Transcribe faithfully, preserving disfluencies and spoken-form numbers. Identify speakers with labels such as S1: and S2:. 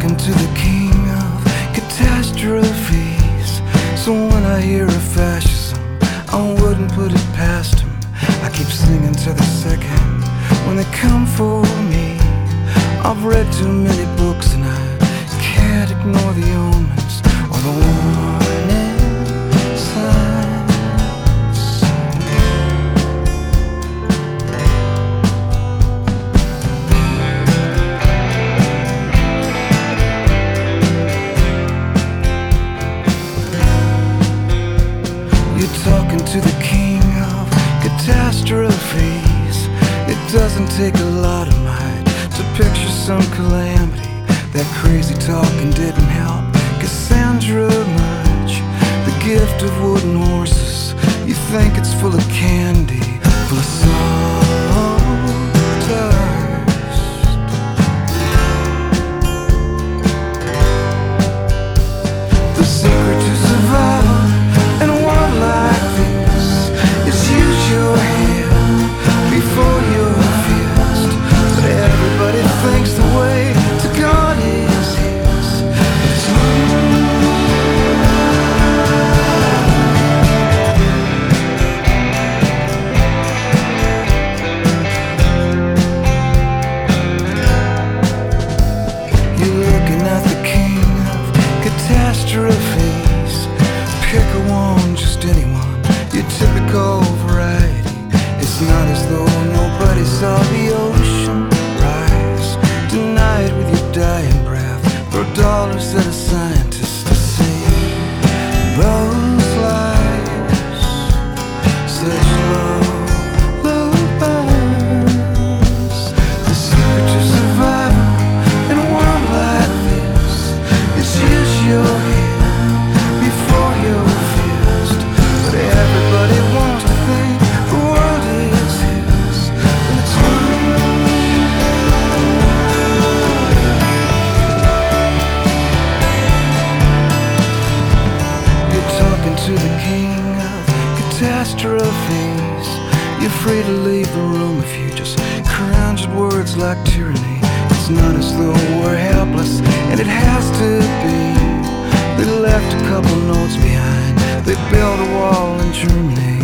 S1: talking to the king of catastrophes. So when I hear of fascism, I wouldn't put it past him. I keep singing to the second when they come for me. I've read too many books and I can't ignore the omens or the warning signs. You're talking to the king of catastrophes. It doesn't take a lot of might to picture some calamity. That crazy talking didn't help Cassandra much. The gift of wooden horses, you think it's full of candy, full of sawdust. The secret to survival in a world like this is use your hand before you're fist. But everybody thinks the way to God is his. It's You're looking at the king of catastrophes. Pick a one, just anyone, your typical variety. It's not as though nobody saw the ocean rise. Deny it with your dying breath. Throw dollars at a scientist to see those lives. Such low, low bars. The secret to survival in a world like this is use your hand before your fist. But everybody wants to think the world is his, and it's You're talking to the king of catastrophes. You're free to leave the room if you just conjured words like tyranny. It's not as though we're helpless, and it has to be. They left a couple notes behind. They built a wall in Germany.